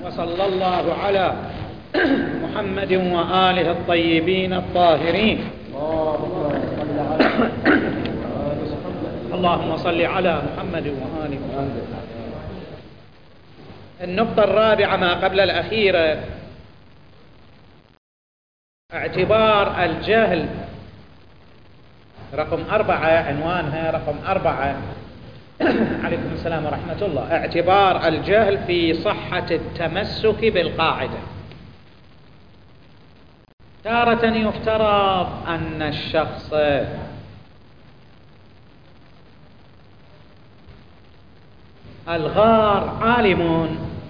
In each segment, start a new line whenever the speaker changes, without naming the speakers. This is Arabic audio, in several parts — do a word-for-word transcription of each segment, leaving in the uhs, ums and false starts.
وصلى الله على محمد وآله الطيبين الطاهرين. اللهم صل على محمد وآله محمد. النقطة الرابعة ما قبل الأخيرة، اعتبار الجهل. رقم أربعة، عنوانها رقم أربعة. عليكم السلام ورحمة الله. اعتبار الجهل في صحة التمسك بالقاعدة. تارة يفترض أن الشخص الغار عالم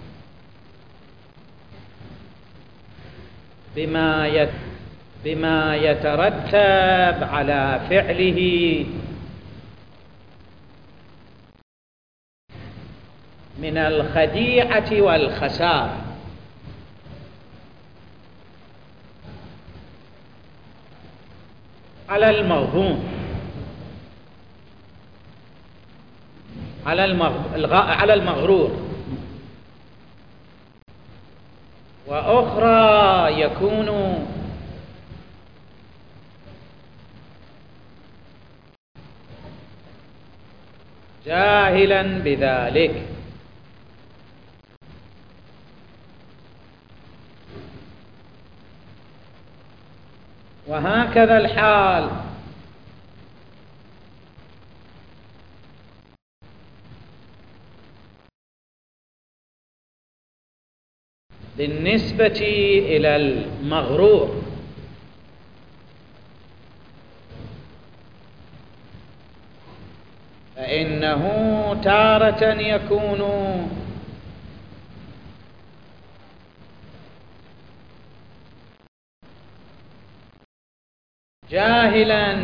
بما بما يترتب على فعله من الخديعة والخسارة، على المغبون، على على المغرور، وأخرى يكون جاهلا بذلك. وهكذا الحال بالنسبة إلى المغرور، فإنه تارة يكون جاهلا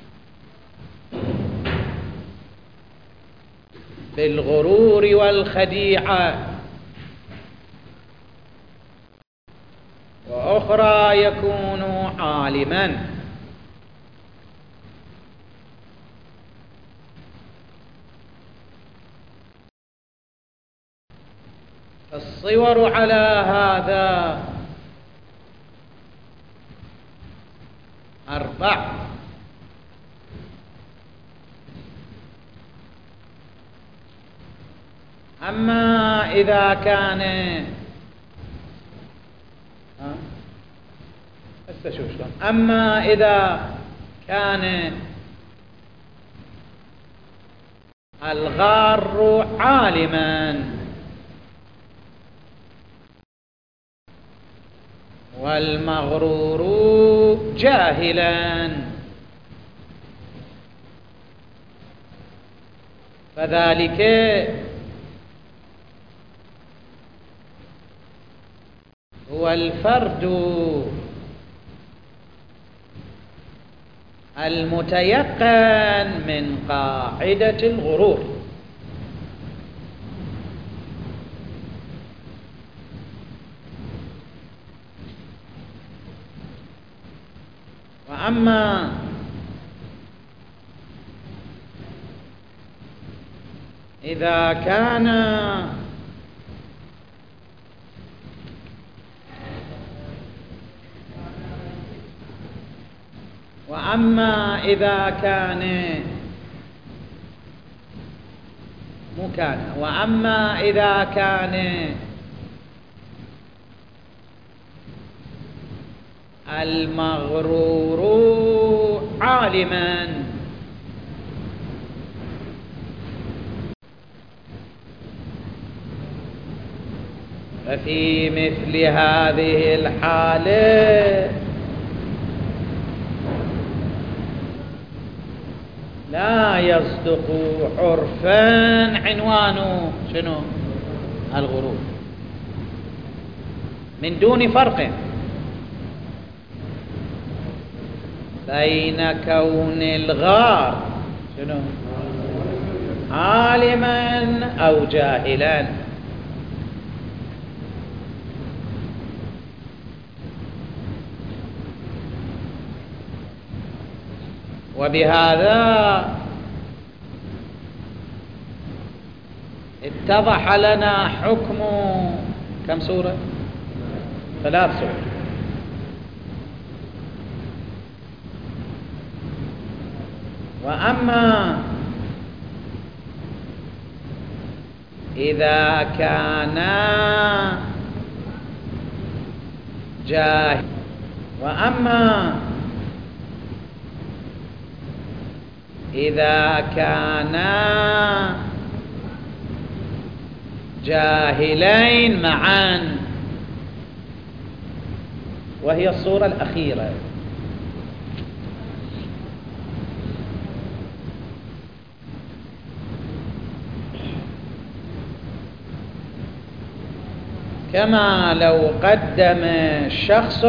بالغرور والخديعة، وأخرى يكون عالما. الصور على هذا أربع. أما إذا كان أما إذا كان الغار عالما والمغرور جاهلا، فذلك هو الفرد المتيقن من قاعدة الغرور. وأما إذا كان وأما إذا كان مو كان وأما إذا كان المغرور عالما ففي مثل هذه الحالة لا يصدق عرفا عنوانه شنو؟ الغرور، من دون فرق بين كون الغار شنو؟ عالما أو جاهلا. وبهذا اتضح لنا حكم كم صورة؟ ثلاث صور. وأما إذا كانا جاهل وأما إذا كانا جاهلين معا، وهي الصورة الأخيرة. كما لو قدم شخص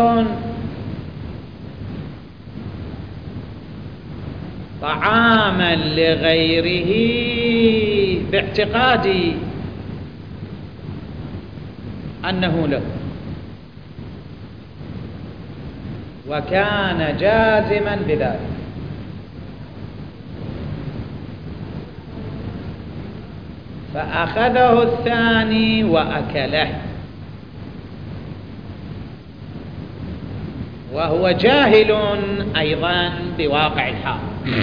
طعاما لغيره باعتقاد أنه له، وكان جازما بذلك، فأخذه الثاني وأكله وهو جاهل أيضا بواقع الحال.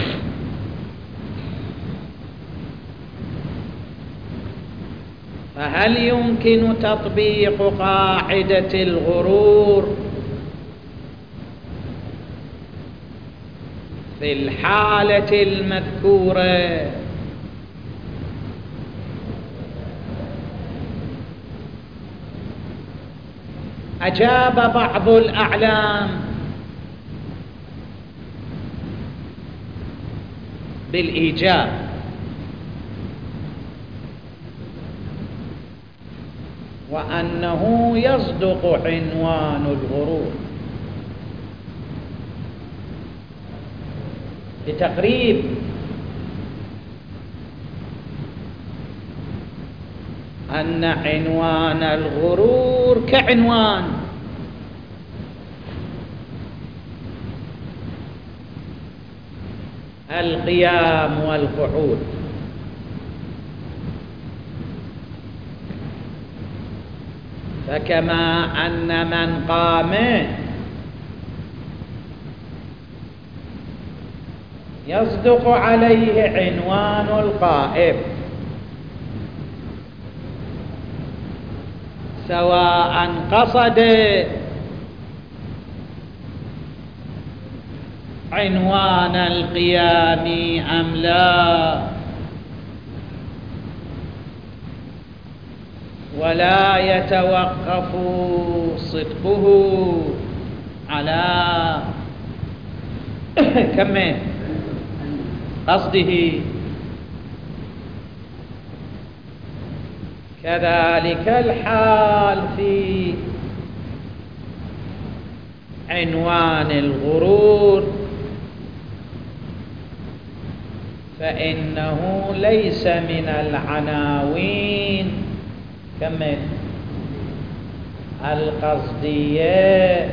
فهل يمكن تطبيق قاعدة الغرور في الحالة المذكورة؟ أجاب بعض الأعلام بالإيجاب، وأنه يصدق عنوان الغرور لتقريب أن عنوان الغرور كعنوان القيام والقعود، فكما أن من قام يصدق عليه عنوان القائم، سواء قصد عنوان القيام أم لا، ولا يتوقف صدقه على كم قصده. كذلك الحال في عنوان الغرور، فإنه ليس من العناوين كمل القصدية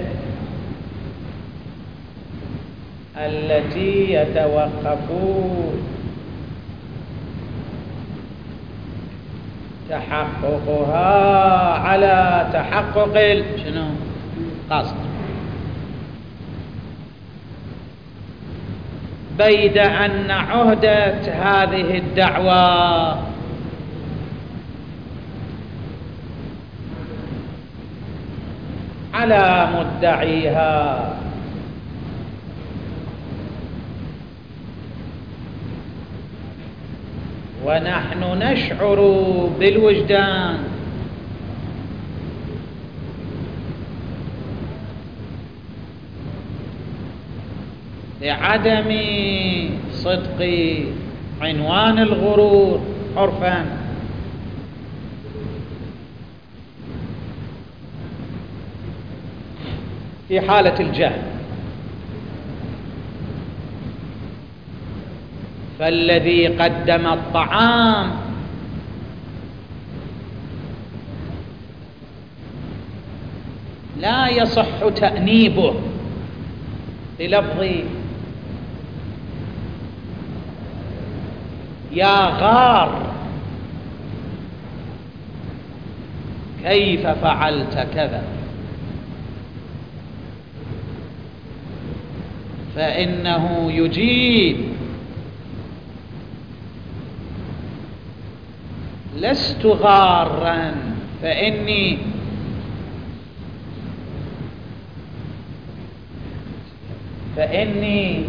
التي يتوقف تحققها على تحقق شنو قصد، بيد أن عهدة هذه الدعوة على مدعيها، ونحن نشعر بالوجدان لعدم صدق عنوان الغرور عرفا، في حالة الجهل. فالذي قدم الطعام لا يصح تأنيبه للفظ يا غار، كيف فعلت كذا، فإنه يجيب: لست غارا، فإني فإني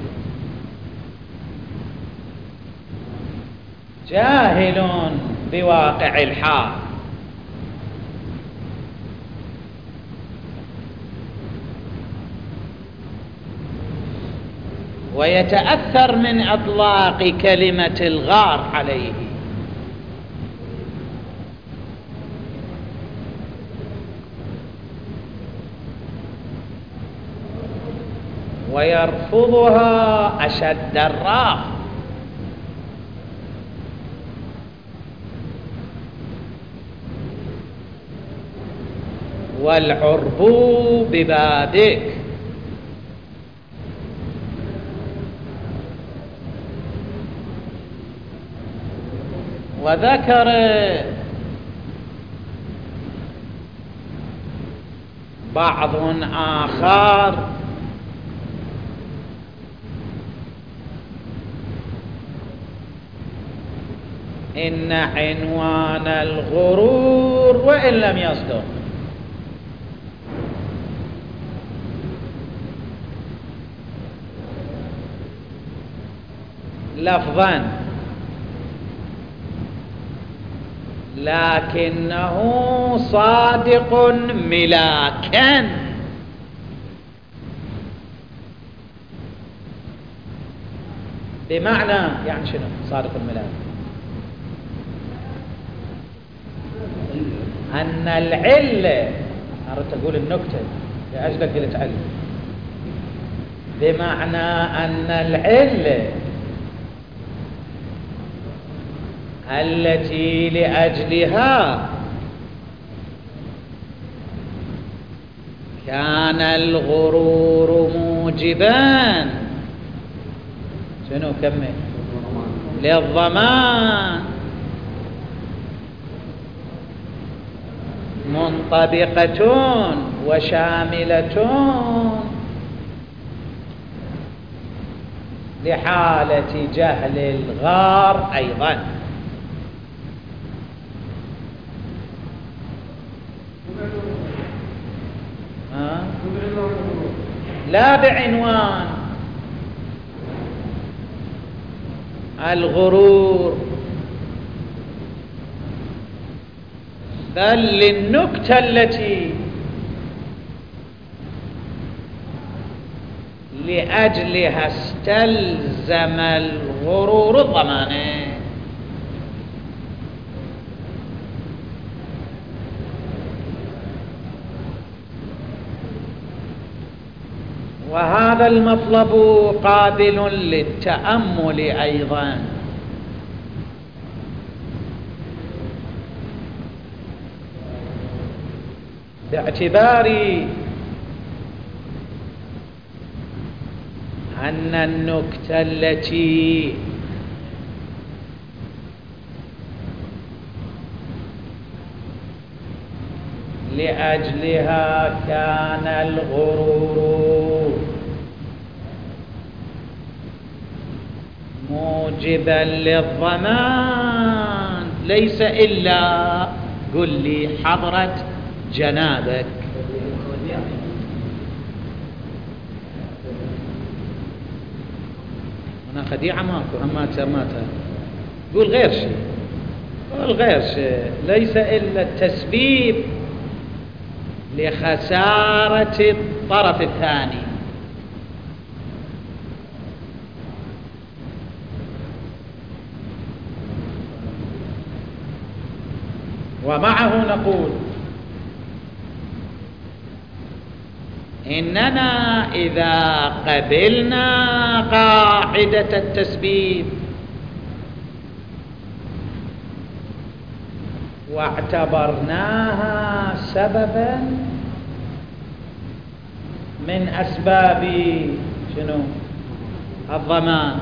جاهل بواقع الحال. ويتأثر من إطلاق كلمة الغار عليه، ويرفضها أشد الرفض. والعرب ببابك، وذكر بعض آخر إن عنوان الغرور وإن لم يصدق لفظا لكنه صادق ملاكا، بمعنى يعني شنو صادق الملاك؟ أن العلة، أردت أقول النكتة لأجلك قلت علة، بمعنى أن العلة التي لأجلها كان الغرور موجبا شنو كمل للضمان منطبقة وشاملة لحالة جهل الغار أيضا. لا بعنوان الغرور، بل للنكتة التي لأجلها استلزم الغرور الضمان. وهذا المطلب قابل للتأمل أيضا، باعتبار أن النكتة التي لأجلها كان الغرور موجبا للضمان ليس إلا قل لي حضرة جنابك. أنا خديعة ماكو هماتها ماتها قول غير شيء، قول غير شيء، ليس إلا التسبيب لخسارة الطرف الثاني. ومعه نقول إننا إذا قبلنا قاعدة التسبيب واعتبرناها سببا من أسباب شنو الضمان،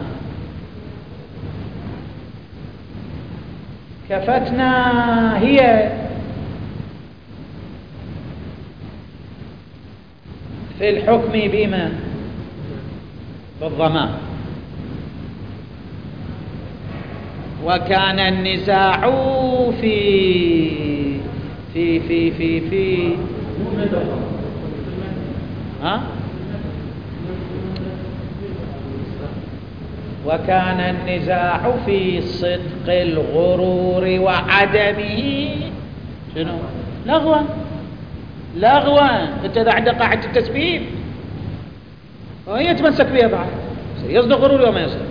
كفتنا هي في الحكم بما بالضمان. وكان النزاع في في في في في ها وكان النزاع في صدق الغرور وعدمه شنو؟ لغوا لغوا. انت اذا عندك قاعده التسبيب وهي يتمسك بها بعد يصدق غرور وما يصدق.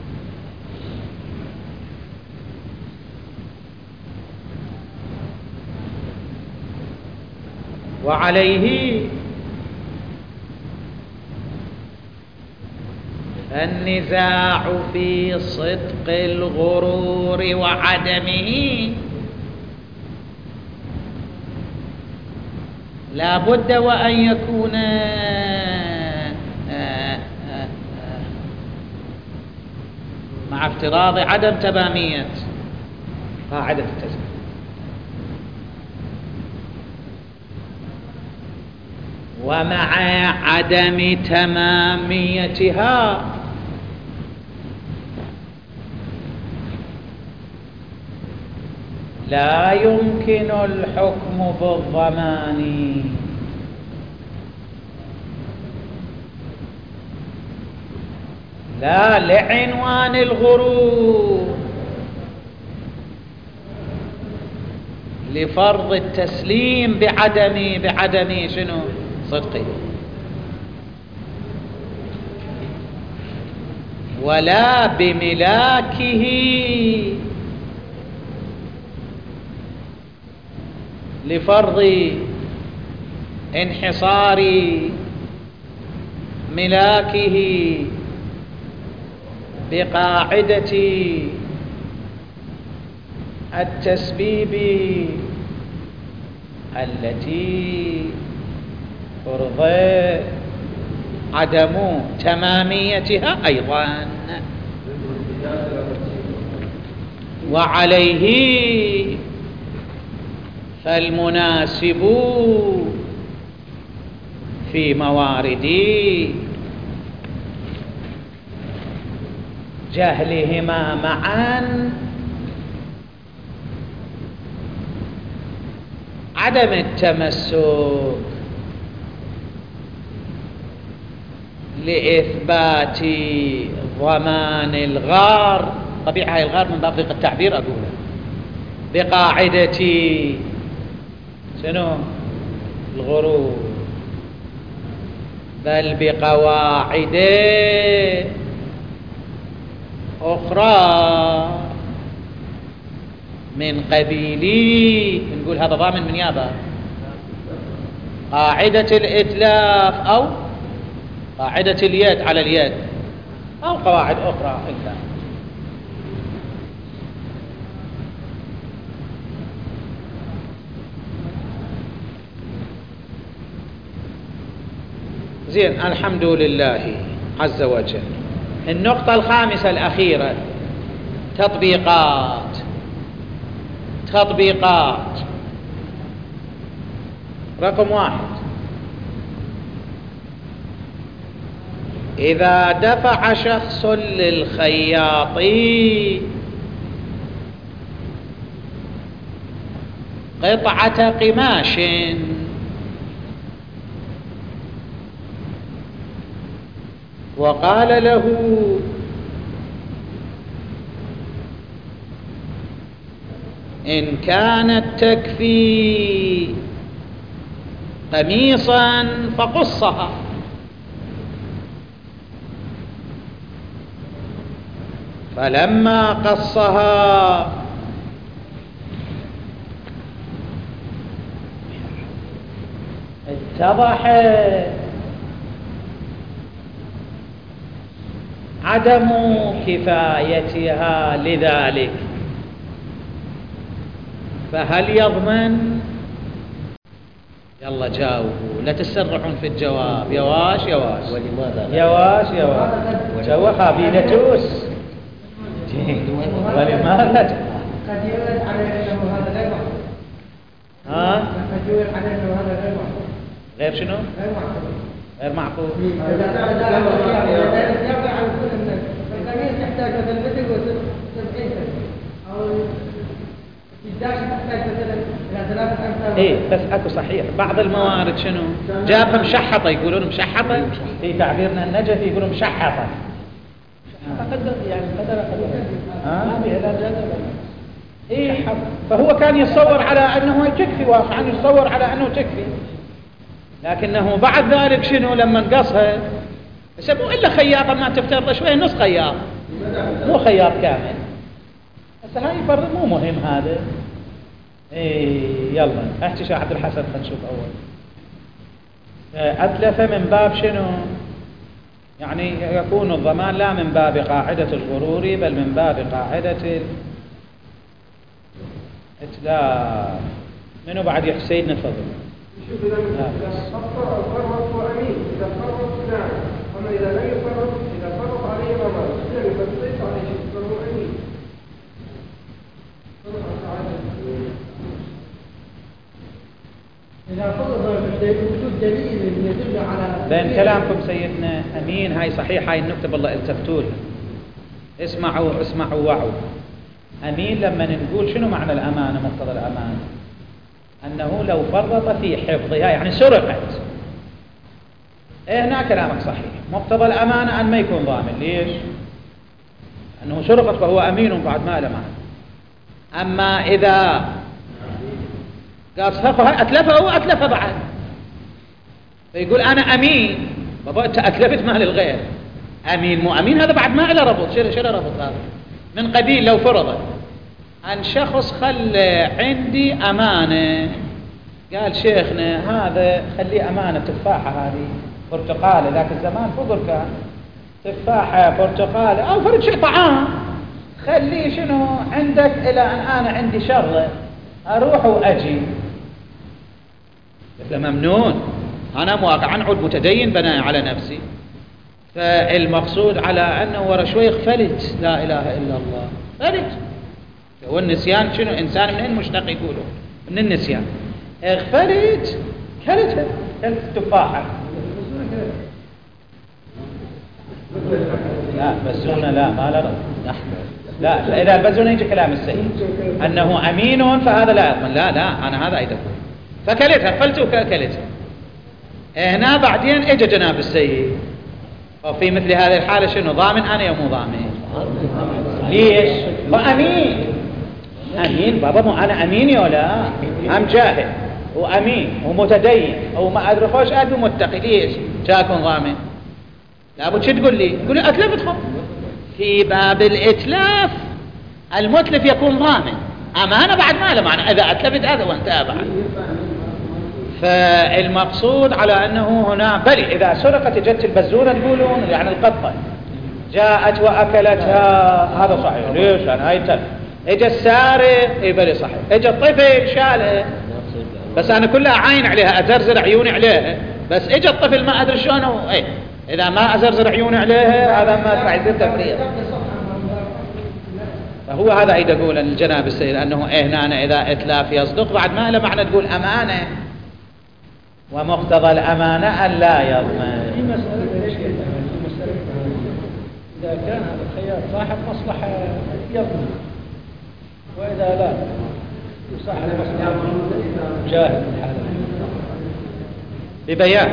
وعليه النزاع في صدق الغرور وعدمه لا بد وأن يكون مع افتراض عدم تمامية قاعدة التسبيح. ومع عدم تماميتها لا يمكن الحكم بالضمان. لا لعنوان الغرور، لفرض التسليم بعدم بعدم شنو؟ صدقه. ولا بملاكه لفرض انحصار ملاكه بقاعدة التسبيب التي فرض عدم تماميتها أيضا. وعليه فالمناسب في موارد جهلهما معا عدم التمسك لإثبات ضمان الغار. طبيعة الغار من باب التعبير أقوله بقاعدة شنو؟ الغرور، بل بقواعد أخرى من قبيل نقول هذا ضامن من يابا قاعدة الإتلاف أو قاعدة اليد على اليد أو قواعد أخرى. إلا زين. الحمد لله عز وجل. النقطة الخامسة الأخيرة تطبيقات تطبيقات رقم واحد: إذا دفع شخص للخياط قطعة قماش وقال له إن كانت تكفي قميصا فقصها، فلما قصها اتضح عدم كفايتها لذلك، فهل يضمن؟ يلا جاوبوا، لا تسرعون في الجواب. يا واش يا واش يا واش يا واش جوا خابيلتوس. ولماذا؟
قد يرد على انه هذا غير معقول.
ها؟
قد يرد على انه هذا غير معقول.
غير شنو؟
غير معقول.
غير معقول.
إذا كان ذلك يرجع على كل الأمين تحتاج مثلا متر وسبعين أو الداش تحتاج مثلا إلى ثلاثة أمتار.
إيه بس أكو صحيح بعض الموارد شنو جابها مشحطة، يقولون مشحطة في تعبيرنا النجفي يقولون مشحطة.
قدر يعني قدر قدر ما بها لا زاد
إيه فهو كان يتصور على أنه تكفي، واقعا يتصور على أنه تكفي، لكنه بعد ذلك شنو لما نقصها مو إلا خياطة ما تفترض شوية نص خياط مو خياط كامل. هسه هاي فرض مو مهم هذا. إيه يلا احكي شو عبد الحسن خلينا نشوف أول. أتلف من باب شنو؟ يعني يكون الضمان لا من باب قاعدة الغرور بل من باب قاعدة الإتلاف. منو بعد يحكي سيدنا تفضل.
شوف إذا خطر أو فرط هو أمين، إذا فرط نعم، أما إذا لم يفرط إذا فرط عليه ضمان لم يفرط عليه شيء فهو أمين.
إذا فرض وجود دليل يدل على
بين كلامكم سيدنا أمين هاي صحيح، هاي النكتة بالله التفتوا لها. اسمعوا اسمعوا وعوا. أمين لما نقول شنو معنى الأمانة، مقتضى الأمانة أنه لو فرط في حفظها يعني سرقت. إيه هنا كلامك صحيح، مقتضى الأمانة أن ما يكون ضامن. ليش؟ أنه سرقت فهو أمين بعد ما له معنى. أما إذا قال صرفها أتلفها هو أتلفها بعد فيقول أنا أمين، بابا أنت أتلفت مال الغير، أمين مو أمين هذا بعد ما له ربط. شنو شنو ربط هذا؟ من قبيل لو فرض أن شخص خلى عندي أمانة، قال شيخنا هذا خليه أمانة تفاحة هذه برتقالة، ذاك الزمان فقر كان تفاحة برتقالة أو فرد شيء طعام، خليه شنو عندك إلى أن أنا عندي شغلة أروح وأجي. مثل ممنون، أنا واقعا عود متدين بناء على نفسي، فالمقصود على أنه ورا شوي فلت لا إله إلا الله فلت. هو النسيان شنو؟ إنسان من المشتق يقولوا من النسيان اغفلت كلتها كلت التفاحة. لا بزونة لا ما لا لا إذا البزونة يجي كلام السيد أنه أمين فهذا لا يضمن. لا لا أنا هذا أيدك فكلتها فلت وكلتها. هنا بعدين اجى جناب السيد وفي مثل هذه الحالة شنو ضامن أنا يا مو ضامن؟ ليش؟ وأمين أمين بابا مو أنا أمين يا لا أم جاهل وأمين ومتدين وما أدري خوش أدري متقي. ليش؟ جاكم ضامن؟ لابد شو تقول لي؟ تقول لي أتلفتكم. في باب الإتلاف المتلف يكون ضامن، أمانة بعد ما له معنى إذا أتلفت هذا وانتهى بعد. فالمقصود على أنه هنا بلي إذا سرقت جت البزونة تقولون يعني القطة جاءت وأكلتها هذا صحيح. ليش؟ أنا هاي تلف. إجا السارق إيه بلي صحيح. إجا الطفل شاله بس أنا كلها عاين عليها أزرزر عيوني عليها، بس إجا الطفل ما أدري شلونه إيه إذا ما أزرزر عيوني عليها هذا ما راح يصير تفريط. فهو هذا أيد أقول الجناب السيد أنه إيه هنا إذا إتلاف يصدق بعد ما له معنى تقول أمانة ومقتضى الأمانة أن لا يضمن.
في مسألة ليش إذا كان هذا الخيار صاحب مصلحة يضمن، وإذا لا صاحب مصلحة جاهل
ببيان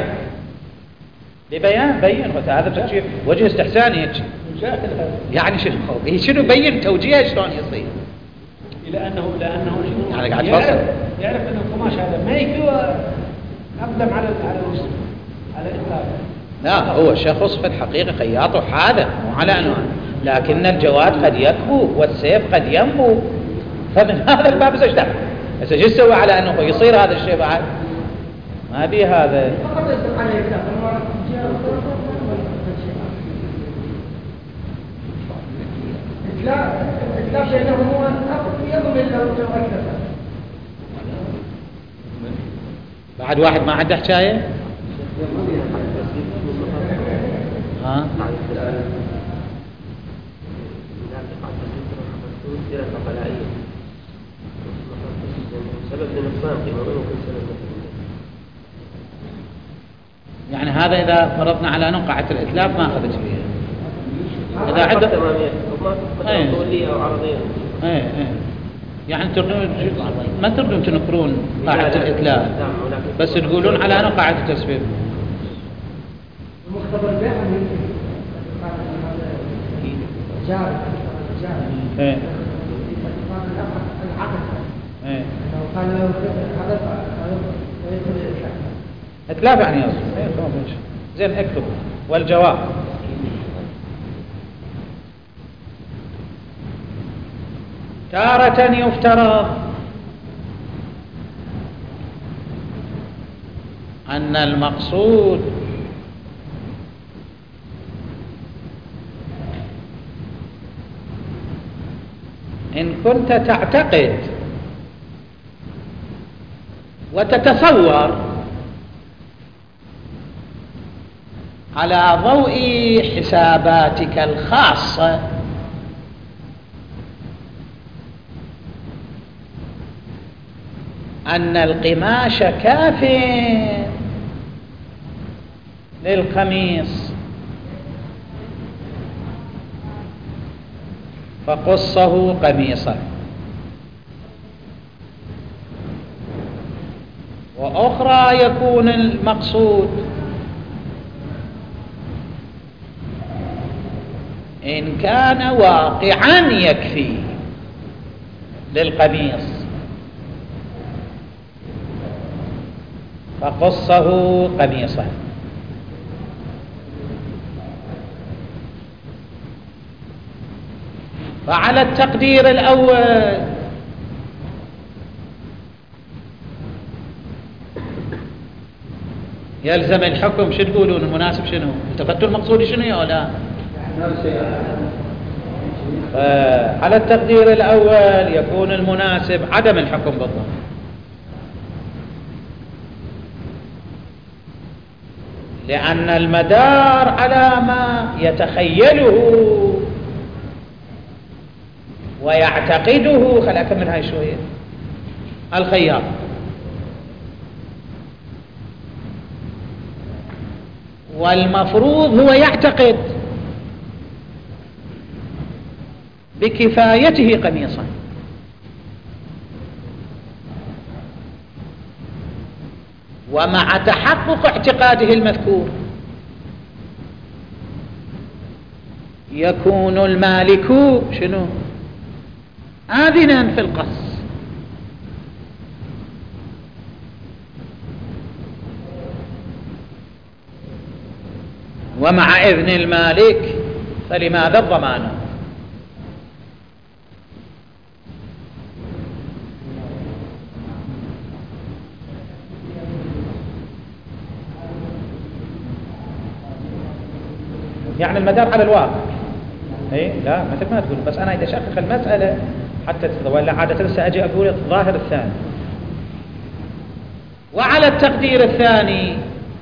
ببيان بين هذا بتجي وجه استحسان يجي يعني شنو شنو بين توجيهه شلون يصير
إلى أنه لأنه شنو
يعني قاعد فصل
يعرف أن القماش هذا ما يكفي أقدم على على على الإطلاق.
لا هو شخص في الحقيقة خياط وحاذق مو على أنه، لكن الجواد قد يكبو والسيف قد ينبو، فمن هذا الباب ايش دخل؟ هسه ايش يسوي على أنه يصير هذا الشيء بعد؟ ما بي هذا.
لا لا بينهم هو يضمن له جو أكثر.
بعد واحد ما عنده حكاية؟ ها؟ يعني هذا إذا فرضنا على أنه قاعدة الإتلاف ما أخذت فيها. إذا عدة
أي طولية أو عرضية.
إيه إيه يعني تردون ما تردون تنكرون قاعدة الإتلاف بس تقولون على أنه قاعدة التسبيب.
المختبر بها من جار جار.
إيه.
العقد.
إيه.
لو قال له هذا ويدخل الإشاعة.
إتلاف يعني يصل. إيه تمام زين اكتب والجواب. تارة يفترض أن المقصود إن كنت تعتقد وتتصور على ضوء حساباتك الخاصة أن القماش كاف للقميص فقصه قميصا، وأخرى يكون المقصود إن كان واقعا يكفي للقميص فقصه قميصا. فعلى التقدير الأول يلزم الحكم. شو تقولون المناسب شنو؟ التفتوا المقصود شنو يا لا؟ على التقدير الأول يكون المناسب عدم الحكم بالضبط، لأن المدار على ما يتخيله ويعتقده. خليني أكمل هاي شوية. الخياط والمفروض هو يعتقد بكفايته قميصا، ومع تحقق اعتقاده المذكور يكون المالك شنو؟ آذنا في القص. ومع إذن المالك فلماذا الضمان؟ يعني المدار على الواقع. اي لا مثل ما تقول، بس انا اذا اشقق المساله حتى ولا عاده لسه اجي اقول الظاهر الثاني. وعلى التقدير الثاني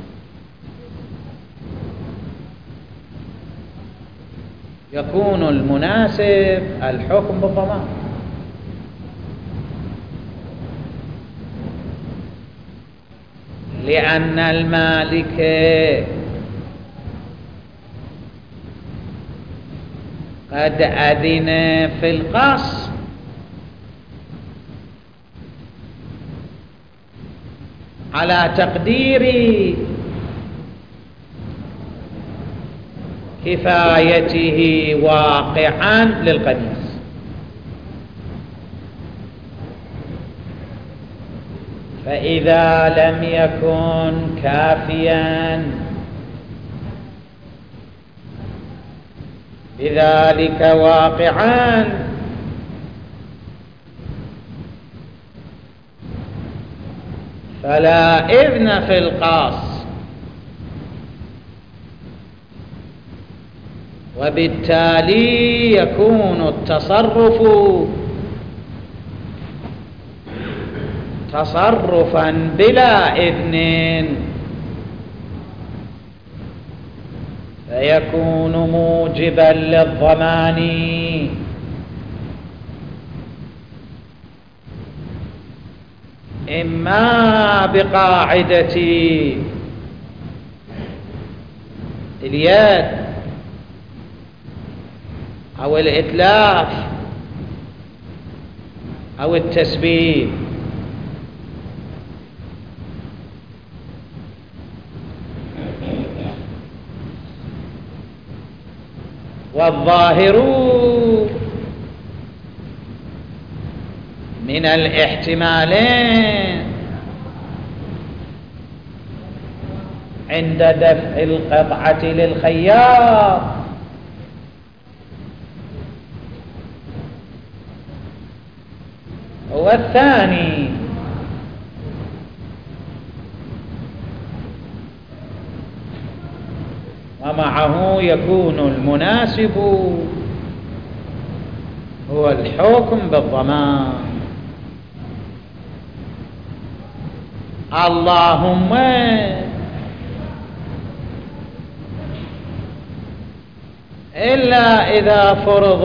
يكون المناسب الحكم بالضمان، لأن المالك قد أذن في القص على تقدير كفايته واقعا للقميص. فإذا لم يكن كافيا بذلك واقعا فلا إذن في القاص، وبالتالي يكون التصرف تصرفا بلا إذن، فيكون موجبا للضمان إما بقاعدة اليد أو الإتلاف أو التسبيب. والظاهر من الاحتمالين عند دفع القطعة للخياط هو الثاني، ومعه يكون المناسب هو الحكم بالضمان. اللهم إلا إذا فرض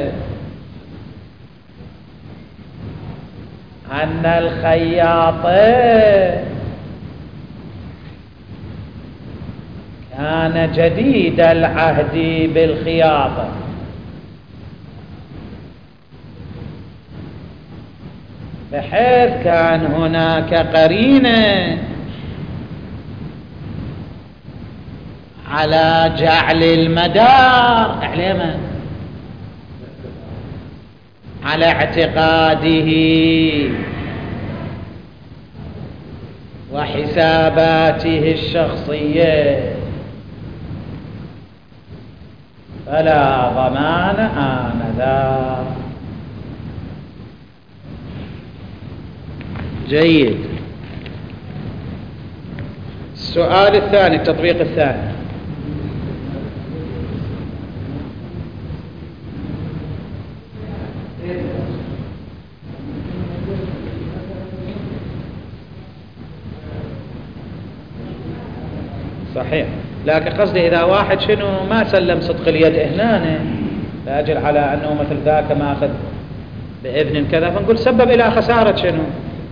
أن الخياط كان جديد العهد بالخياطة، بحيث كان هناك قرينة على جعل المدار على على اعتقاده وحساباته الشخصية، فلا ضمان آنذاك. جيد. السؤال الثاني، التطبيق الثاني. صحيح، لكن قصدي إذا واحد شنو ما سلم صدق اليد هنا لأجل على أنه مثل ذاك ما أخذ بإذن كذا، فنقول سبب إلى خسارة شنو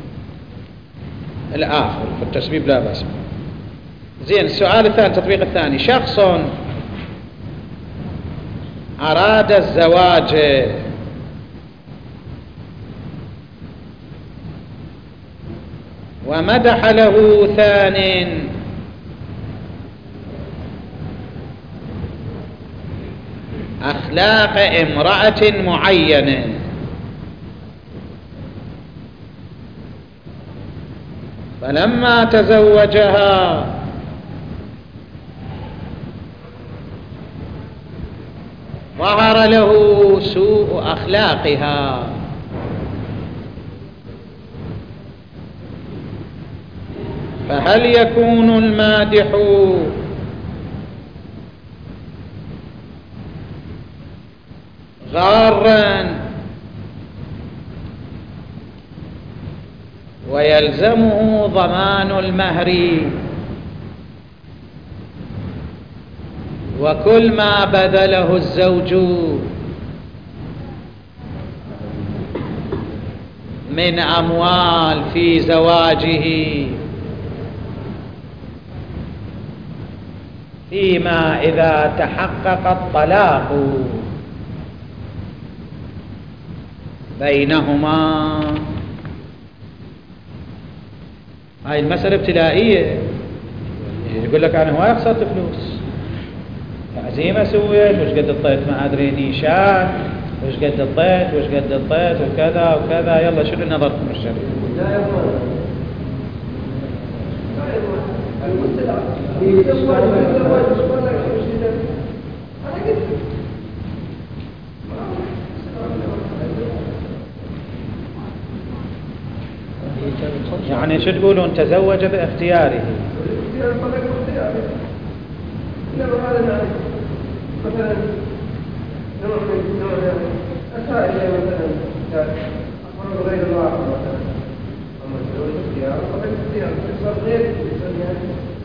الآخر في التسبيب، لا بأس. زين. السؤال الثاني، التطبيق الثاني. شخص أراد الزواج ومدح له ثان أخلاق امرأة معينة، فلما تزوجها ظهر له سوء أخلاقها، فهل يكون المادح غارا ويلزمه ضمان المهر وكل ما بذله الزوج من أموال في زواجه، فيما إذا تحقق الطلاق بينهما؟ هاي المسألة ابتلائية. يقول لك أنا هواي خسرت فلوس، تعزيمة سويت، وش قد الطيت ما أدري نيشان، وش قد الطيت وش قد الطيت وكذا وكذا، يلا شنو نظركم الشرعي؟
لا يضمن. لا يضمن. المبتلى يتزوج ويتزوج ولا يخرج هذا قلت
يعني شو تقولون؟ تزوج باختياره.
الاختيار طلق اختياره. إنما هذا يعني مثلا نوع من نوع أسائل مثلا أخبر غير الله مثلا، أما تزوج اختيار طلق اختيار صار غير يعني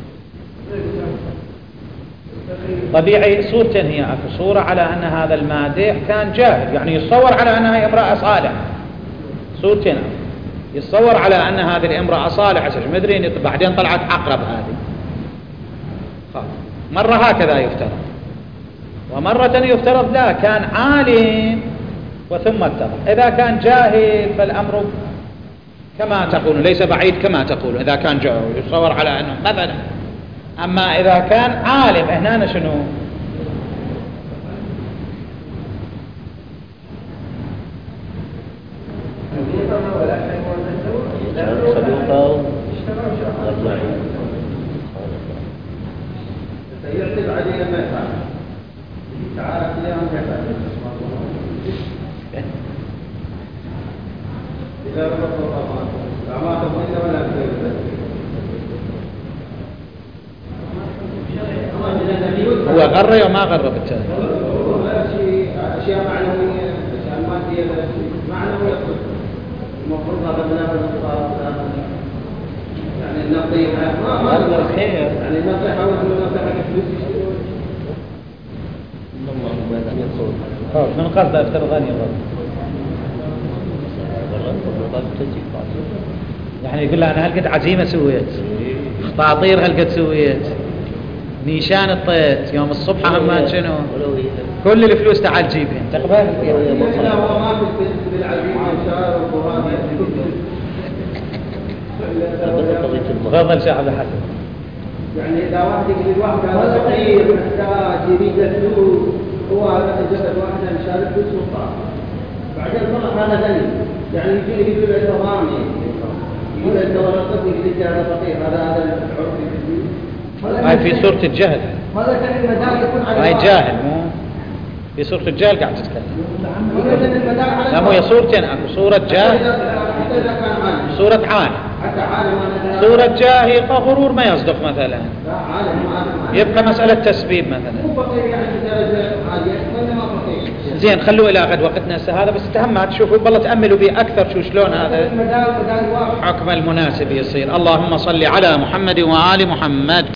غير
طبيعي. صورتين هي أكو صورة على أن هذا المادح كان جاهل، يعني يتصور على أنها امرأة صالحة. صورتين، يتصور على أن هذه الامرأة صالحة، ما أدري بعدين طلعت عقرب هذه. خلاص مرة هكذا يفترض، ومرة يفترض لا كان عالم وثم اتضح. إذا كان جاهل فالأمر كما تقول ليس بعيد كما تقول إذا كان جاهل يصور على أنه مثلا. أما إذا كان عالم هنا شنو؟
يرتب عليه ما يفعل تعالى اليوم يفعل إذا ربط الأعمال الأعمال تضمين ولا
هو غري وما غر بالتالي
أشياء معنوية أشياء مادية معنوية المفروض هذا بناء الأخطاء يعني النصيحة ما ما يعني النصيحة والنصيحة كفلوس
من قصد افترض أن يغض يعني يقول له أنا هل قد عزيمة سويت خطاطير هل قد سويت نيشان الطيت يوم الصبح همات شنو كل الفلوس تعال جيبهن تقبل
لا هو ما في بالعزيمة شعر القرآن
تفضل شيخ عبد الحسن.
يعني إذا واحد يقول واحد هذا فقير محتاج يريد الفلوس هو هذا الجسد واحد مشارك في السلطان بعدين طلع هذا غني يعني يجي يقول له أنت ضامي يقول أنت ورثتني يقول هذا فقير هذا هذا العرف
هاي في صورة الجهل
ماذا كان المدار يكون على
هاي جاهل مو في صورة الجهل قاعد تتكلم لا مو هي صورتين اكو صورة جاهل صورة عالم صورة جاهل غرور ما يصدق مثلا يبقى مسألة تسبيب مثلا زين خلوا إلى غد وقتنا هذا بس تهمها تشوفوا بالله تأملوا به أكثر شو شلون هذا حكم المناسب يصير. اللهم صل على محمد وآل محمد.